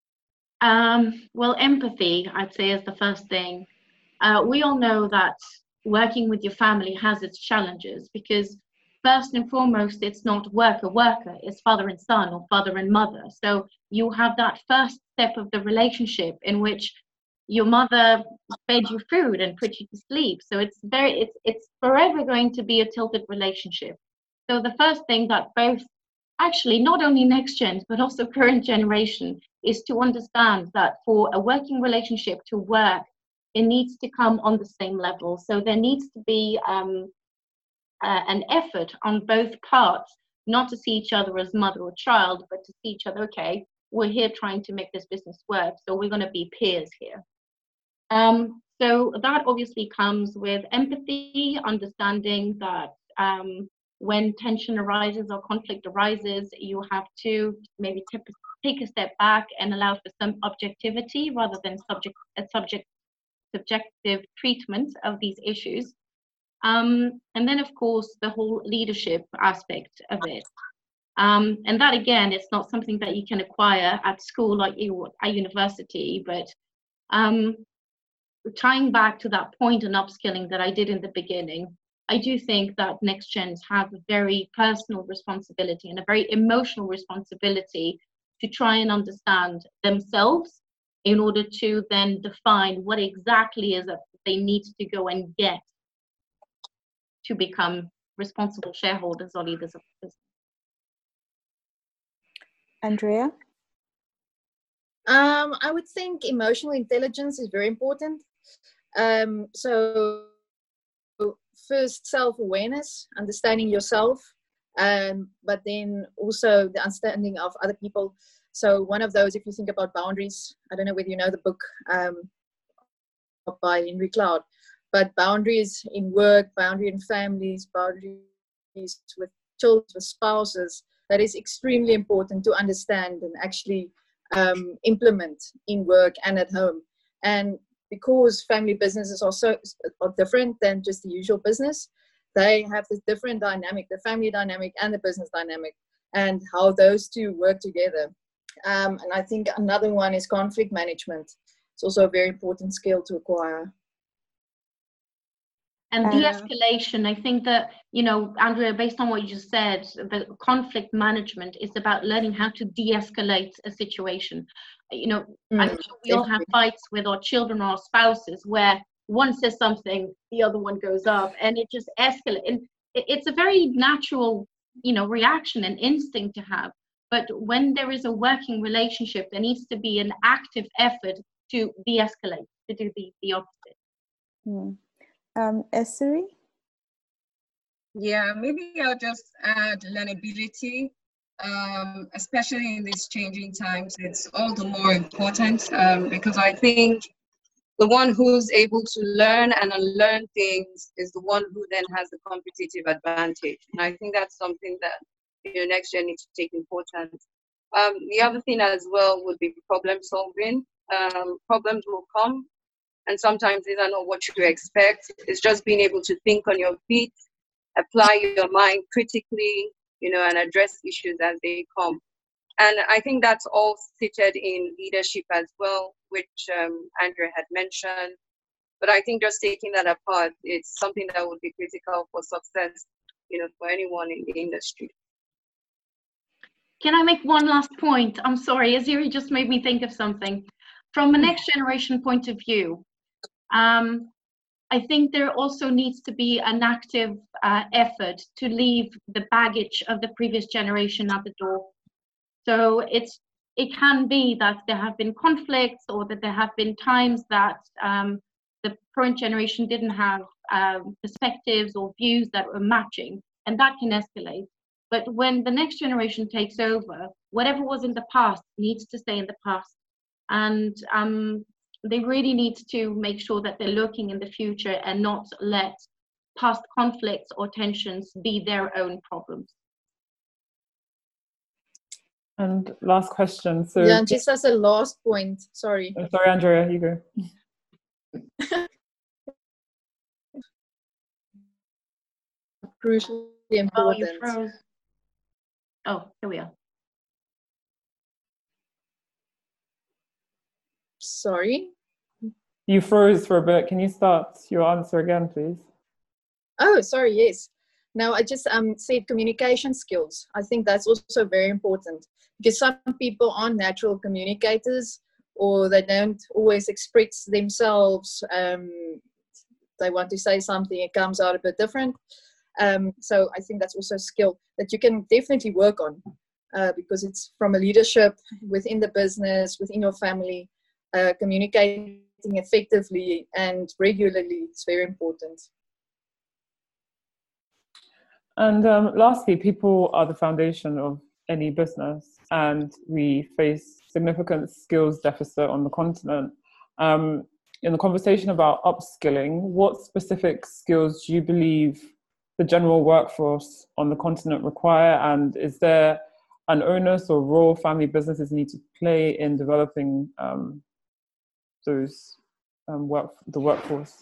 Um, well, empathy, I'd say, is the first thing. Uh, we all know that working with your family has its challenges because first and foremost, it's not worker worker, it's father and son or father and mother. So you have that first step of the relationship in which your mother fed you food and put you to sleep. So it's very, it's it's forever going to be a tilted relationship. So the first thing that both, actually not only next gen, but also current generation, is to understand that for a working relationship to work, it needs to come on the same level. So there needs to be um, uh, an effort on both parts, not to see each other as mother or child, but to see each other, okay, we're here trying to make this business work, so we're going to be peers here. Um, so that obviously comes with empathy, understanding that um, when tension arises or conflict arises, you have to maybe tip, take a step back and allow for some objectivity rather than subject, a subject, subjective treatment of these issues. Um, and then, of course, the whole leadership aspect of it. Um, and that, again, it's not something that you can acquire at school, like you at university, but um, tying back to that point on upskilling that I did in the beginning, I do think that next gens have a very personal responsibility and a very emotional responsibility to try and understand themselves in order to then define what exactly is it they need to go and get to become responsible shareholders or leaders of the business. Andrea? Um, I would think emotional intelligence is very important. Um, so first, self-awareness, understanding yourself, um, but then also the understanding of other people. So one of those, if you think about boundaries, I don't know whether you know the book um, by Henry Cloud, but boundaries in work, boundary in families, boundaries with children, with spouses, that is extremely important to understand and actually um, implement in work and at home. And because family businesses are so are different than just the usual business, they have this different dynamic, the family dynamic and the business dynamic, and how those two work together. Um, and I think another one is conflict management. It's also a very important skill to acquire. And de-escalation, I think that, you know, Andrea, based on what you just said, the conflict management is about learning how to de-escalate a situation. You know, mm, I'm sure we all have fights with our children or our spouses where one says something, the other one goes up, and it just escalates. And it's a very natural, you know, reaction and instinct to have. But when there is a working relationship, there needs to be an active effort to de-escalate, to do the, the opposite. Hmm. Um, Esiri? Yeah, maybe I'll just add learnability, um, especially in these changing times. It's all the more important um, because I think the one who's able to learn and unlearn things is the one who then has the competitive advantage. And I think that's something that, you know, next gen needs to take importance. Um, the other thing as well would be problem solving. Um, problems will come, and sometimes these are not what you expect. It's just being able to think on your feet, apply your mind critically, you know, and address issues as they come. And I think that's all seated in leadership as well, which um, Andrea had mentioned. But I think just taking that apart, it's something that would be critical for success, you know, for anyone in the industry. Can I make one last point? I'm sorry, Aziri just made me think of something. From a next generation point of view, um, I think there also needs to be an active uh, effort to leave the baggage of the previous generation at the door. So it's it can be that there have been conflicts, or that there have been times that um, the current generation didn't have um, perspectives or views that were matching, and that can escalate. But when the next generation takes over, whatever was in the past needs to stay in the past. And um, they really need to make sure that they're looking in the future and not let past conflicts or tensions be their own problems. And last question. So yeah, just as a last point, sorry. Oh, sorry, Andrea, you go. Crucially important. Oh, you froze. Oh, here we are. Sorry? You froze for a bit. Can you start your answer again, please? Oh, sorry, yes. Now, I just um, said communication skills. I think that's also very important, because some people aren't natural communicators, or they don't always express themselves. Um, they want to say something, it comes out a bit different. Um, so I think that's also a skill that you can definitely work on, uh, because it's from a leadership within the business, within your family, uh, communicating effectively and regularly is very important. And um, lastly, people are the foundation of any business, and we face significant skills deficit on the continent. Um, in the conversation about upskilling, what specific skills do you believe the general workforce on the continent require, and is there an onus or role family businesses need to play in developing um, those um, work the workforce?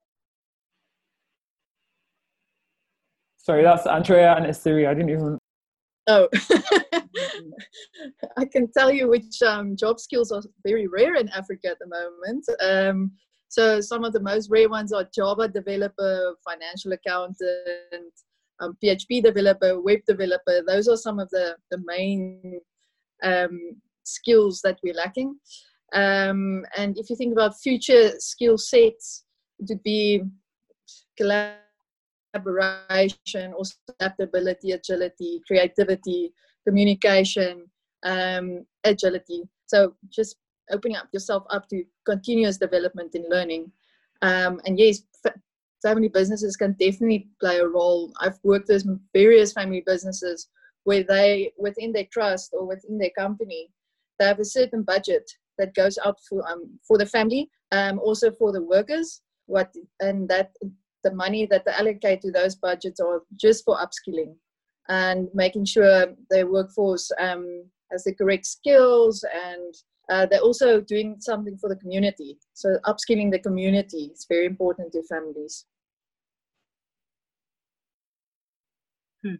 Sorry, that's Andrea and Esiri. I didn't even. Oh, I can tell you which um, job skills are very rare in Africa at the moment. Um, so some of the most rare ones are Java developer, financial accountant, um, P H P developer, web developer. Those are some of the, the main um, skills that we're lacking. Um, and if you think about future skill sets, it would be collaboration, also adaptability, agility, creativity, communication, um, agility. So just opening up yourself up to continuous development in learning. Um, and yes, f- family businesses can definitely play a role. I've worked with various family businesses where they, within their trust or within their company, they have a certain budget that goes out for um, for the family, um, also for the workers. What and that the money that they allocate to those budgets are just for upskilling and making sure their workforce um, has the correct skills, and uh, they're also doing something for the community. So upskilling the community is very important to families. Hmm.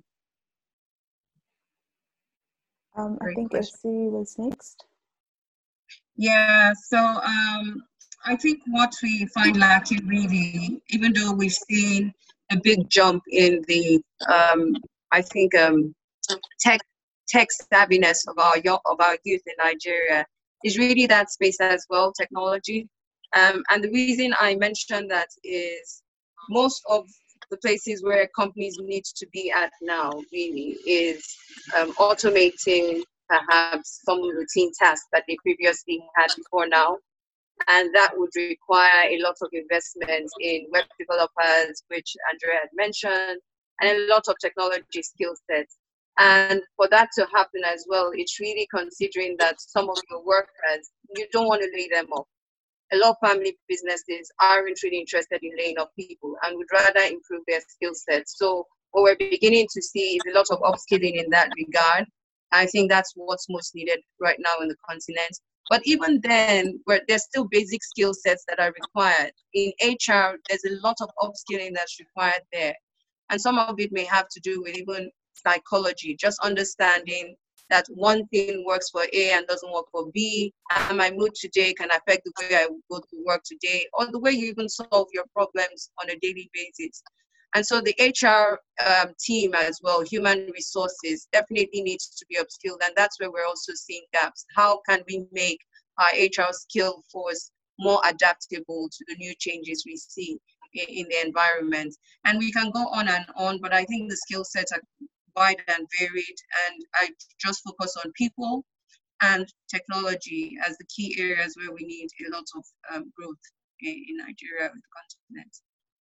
Um, I Great think question. Esiri was next. Yeah, so um, I think what we find lacking really, even though we've seen a big jump in the, um, I think, um, tech tech savviness of our yo- of our youth in Nigeria, is really that space as well, technology. Um, and the reason I mention that is most of the places where companies need to be at now really is um, automating perhaps some routine tasks that they previously had before now. And that would require a lot of investment in web developers, which Andrea had mentioned, and a lot of technology skill sets. And for that to happen as well, it's really considering that some of your workers, you don't want to lay them off. A lot of family businesses aren't really interested in laying off people and would rather improve their skill sets. So what we're beginning to see is a lot of upskilling in that regard. I think that's what's most needed right now in the continent. But even then, where there's still basic skill sets that are required. In H R, there's a lot of upskilling that's required there. And some of it may have to do with even psychology, just understanding that one thing works for A and doesn't work for B, and my mood today can affect the way I go to work today, or the way you even solve your problems on a daily basis. And so the H R um, team as well, human resources, definitely needs to be upskilled. And that's where we're also seeing gaps. How can we make our H R skill force more adaptable to the new changes we see in, in the environment? And we can go on and on, but I think the skill sets are wide and varied. And I just focus on people and technology as the key areas where we need a lot of um, growth in, in Nigeria and the continent.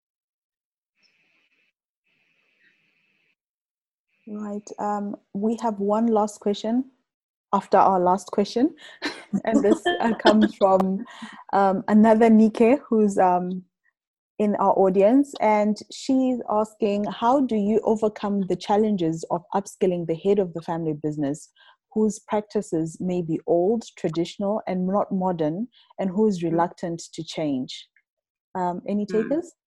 Right. Um, we have one last question after our last question. And this uh, comes from um, another Nike who's um, in our audience. And she's asking, how do you overcome the challenges of upskilling the head of the family business, whose practices may be old, traditional, and not modern, and who is reluctant to change? Um, any takers? Mm.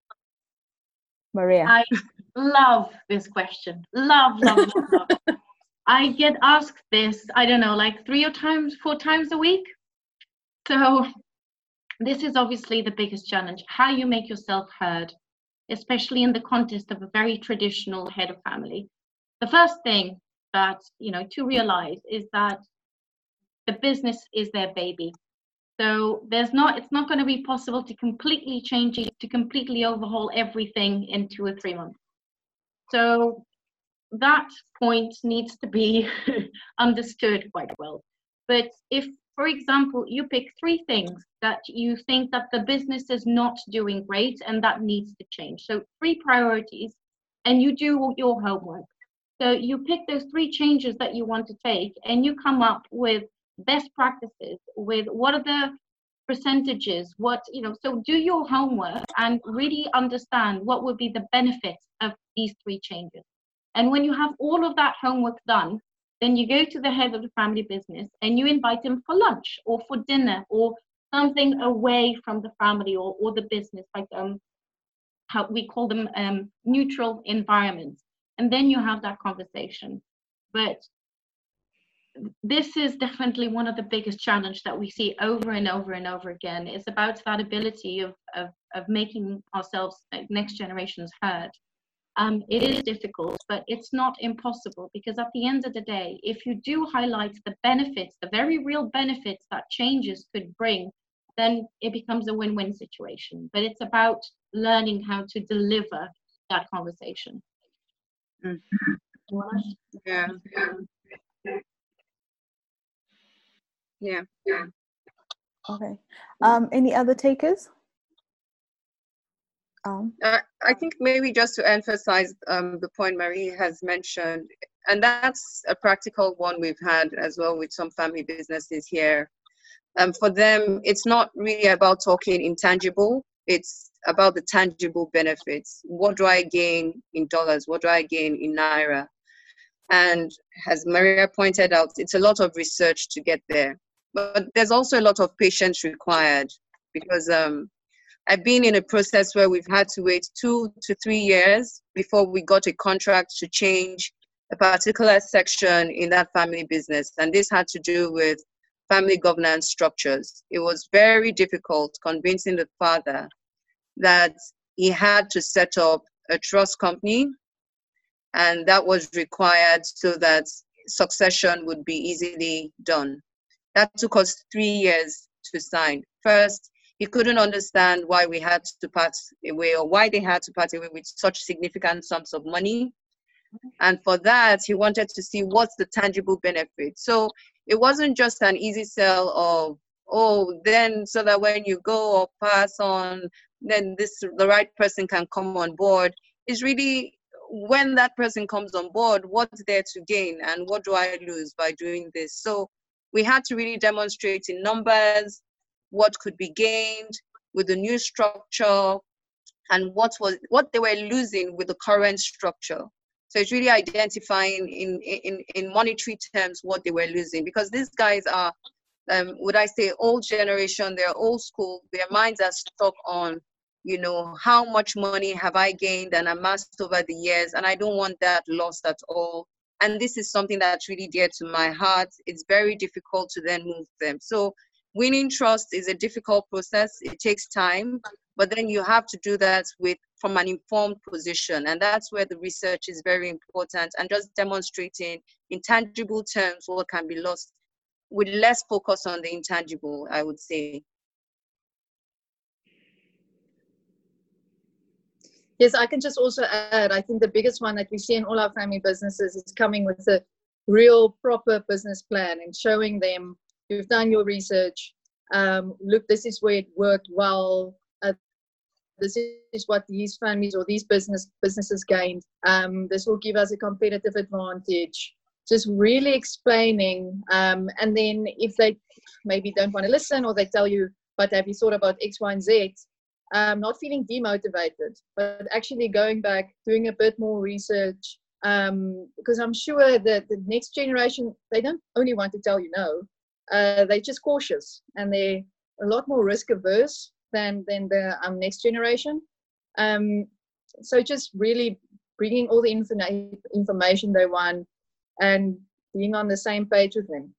Maria. I love this question. Love, love, love, love. I get asked this, I don't know, like three or times, four times a week. So this is obviously the biggest challenge, how you make yourself heard, especially in the context of a very traditional head of family. The first thing that, you know, to realize is that the business is their baby. So there's not, it's not going to be possible to completely change it, to completely overhaul everything in two or three months. So that point needs to be understood quite well. But if, for example, you pick three things that you think that the business is not doing great and that needs to change. So three priorities, and you do your homework. So you pick those three changes that you want to take, and you come up with best practices, with what are the percentages, what, you know, so do your homework and really understand what would be the benefits of these three changes. And when you have all of that homework done, then you go to the head of the family business and you invite him for lunch or for dinner or something away from the family or, or the business, like um, how we call them um, neutral environments. And then you have that conversation. But this is definitely one of the biggest challenges that we see over and over and over again. It's about that ability of, of, of making ourselves, like, next generations heard. Um, it is difficult, but it's not impossible, because at the end of the day, if you do highlight the benefits, the very real benefits that changes could bring, then it becomes a win-win situation. But it's about learning how to deliver that conversation. Mm-hmm. Yeah. Yeah. Yeah. Okay. Um, any other takers? Um. Uh, I think maybe just to emphasize um, the point Marie has mentioned, and that's a practical one we've had as well with some family businesses here. Um, for them, it's not really about talking intangible. It's about the tangible benefits. What do I gain in dollars? What do I gain in Naira? And as Maria pointed out, it's a lot of research to get there. But there's also a lot of patience required, because um, I've been in a process where we've had to wait two to three years before we got a contract to change a particular section in that family business. And this had to do with family governance structures. It was very difficult convincing the father that he had to set up a trust company, and that was required so that succession would be easily done. That took us three years to sign. First, he couldn't understand why we had to part away, or why they had to part away with such significant sums of money. And for that, he wanted to see what's the tangible benefit. So it wasn't just an easy sell of oh, then so that when you go or pass on, then this the right person can come on board. It's really when that person comes on board, what's there to gain and what do I lose by doing this? So we had to really demonstrate in numbers what could be gained with the new structure and what was what they were losing with the current structure. So it's really identifying in in in monetary terms what they were losing, because these guys are um would I say old generation, they're old school, their minds are stuck on, you know, how much money have I gained and amassed over the years, and I don't want that lost at all. And this is something that's really dear to my heart. It's very difficult to then move them. So winning trust is a difficult process. It takes time, but then you have to do that with from an informed position. And that's where the research is very important, and just demonstrating in tangible terms what can be lost with less focus on the intangible, I would say. Yes, I can just also add, I think the biggest one that we see in all our family businesses is coming with a real proper business plan and showing them, you've done your research, um, look, this is where it worked well, uh, this is what these families or these business businesses gained, um, this will give us a competitive advantage. Just really explaining, um, and then if they maybe don't want to listen, or they tell you, but have you thought about X, Y, and Z, um, not feeling demotivated, but actually going back, doing a bit more research, um, because I'm sure that the next generation, they don't only want to tell you no, uh, they're just cautious, and they're a lot more risk averse than, than the um, next generation. Um, so just really bringing all the informa- information they want, and being on the same page with them.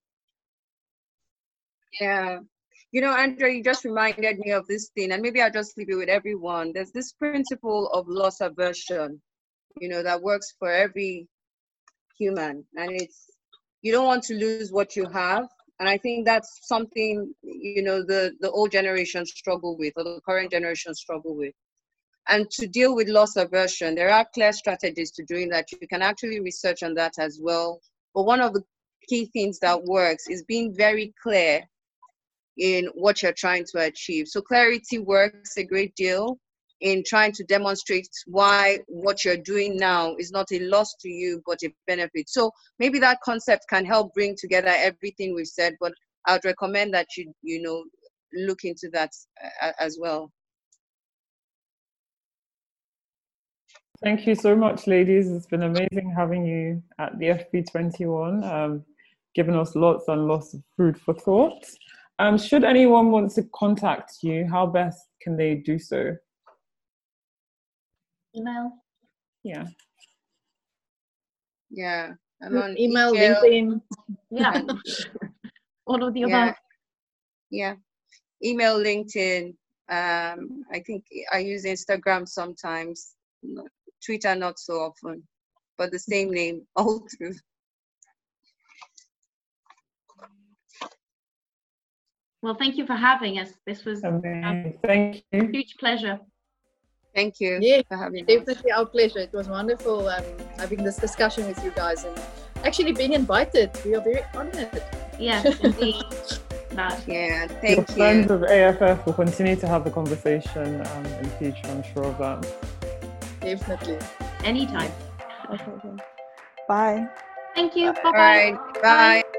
Yeah. You know, Andrea, you just reminded me of this thing, and maybe I'll just leave it with everyone. There's this principle of loss aversion, you know, that works for every human. And it's, you don't want to lose what you have. And I think that's something, you know, the, the old generation struggle with, or the current generation struggle with. And to deal with loss aversion, there are clear strategies to doing that. You can actually research on that as well. But one of the key things that works is being very clear in what you're trying to achieve. So clarity works a great deal in trying to demonstrate why what you're doing now is not a loss to you, but a benefit. So maybe that concept can help bring together everything we've said, but I'd recommend that you, you know, look into that as well. Thank you so much, ladies. It's been amazing having you at the F P twenty-one, um, giving us lots and lots of food for thought. Um, should anyone want to contact you, how best can they do so? Email. Yeah. Yeah. I'm on email, email. LinkedIn. Yeah. All of the Yeah. above. Yeah. Email, LinkedIn. Um, I think I use Instagram sometimes. Twitter not so often, but the same name all through. Well, thank you for having us. This was Amazing. Thank you. a huge pleasure. Thank you Yeah, for having definitely us. our pleasure. It was wonderful um, having this discussion with you guys, and actually being invited. We are very honored. Yes, indeed. That. Yeah, thank Your you. friends of A F F will continue to have the conversation um, in future, I'm sure of that. Definitely. Anytime. Bye. Thank you. Bye-bye. All right. Bye. Bye.